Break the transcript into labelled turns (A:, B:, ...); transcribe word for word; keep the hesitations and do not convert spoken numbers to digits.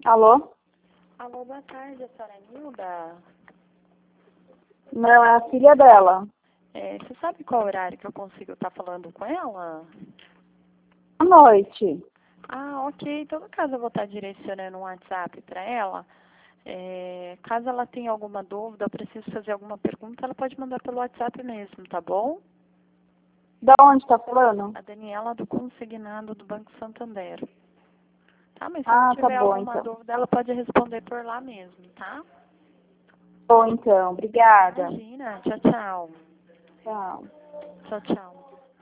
A: Alô?
B: Alô, boa tarde, a senhora é Nilda?
A: Não, é a filha dela.
B: É, você sabe qual horário que eu consigo estar falando com ela?
A: À noite.
B: Ah, ok. Então, no caso, eu vou estar direcionando um WhatsApp para ela. É, caso ela tenha alguma dúvida, eu preciso fazer alguma pergunta, ela pode mandar pelo WhatsApp mesmo, tá bom?
A: Da onde tá falando?
B: A Daniela do Consignado do Banco Santander. Tá, mas se ela
A: Ah, tá
B: tiver
A: bom
B: alguma
A: então.
B: dúvida, ela pode responder por lá mesmo, tá?
A: Bom então, obrigada.
B: Imagina. Tchau, tchau.
A: Tchau.
B: Tchau, tchau.